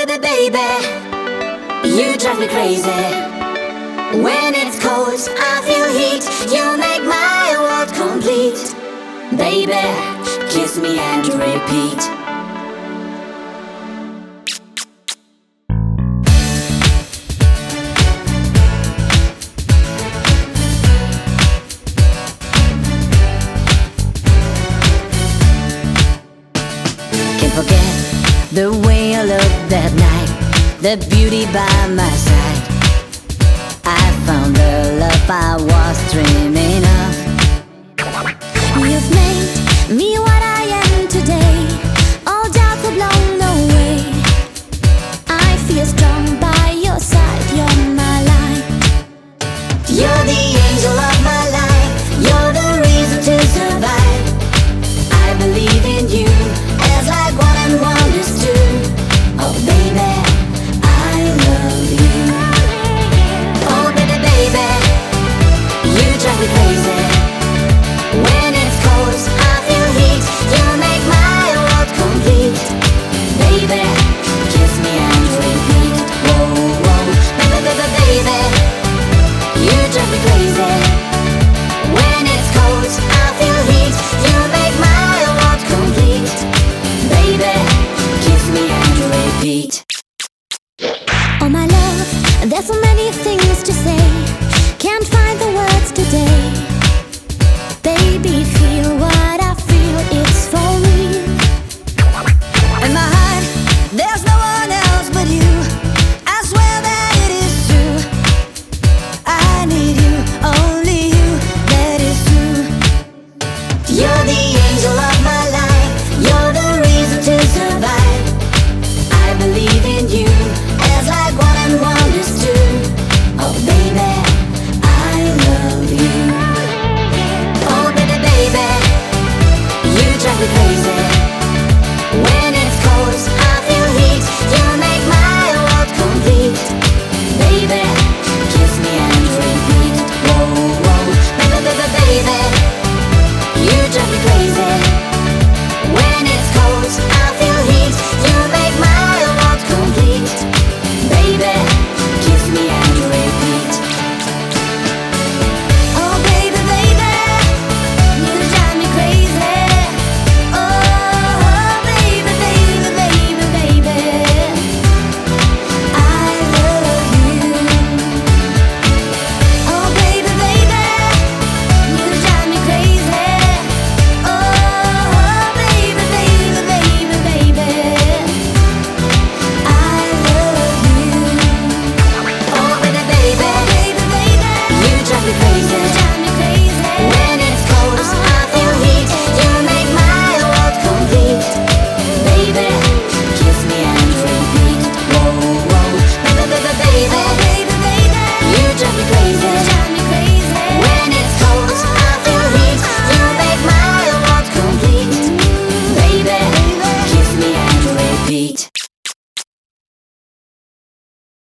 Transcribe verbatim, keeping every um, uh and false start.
baby, baby, you drive me crazy. When it's cold, I feel heat. You make my world complete. Baby, kiss me and repeat. Can't forget the way I looked that night, the beauty by my side. I found the love I was dreaming of. You've made me what I am today. All doubts are blown away. I feel strong by your side. You're my light. You're the angel of my life. You're the reason to survive. I believe in you as like one and one is two. Oh baby, I love you. Oh baby, baby, you drive me crazy. When it's cold, I feel heat. You make my world complete. Baby, kiss me and repeat. Whoa, whoa, baby, baby, baby, you drive me crazy. When it's cold, I feel heat. You make my world complete. Baby, kiss me and repeat. Oh my love, there's so many things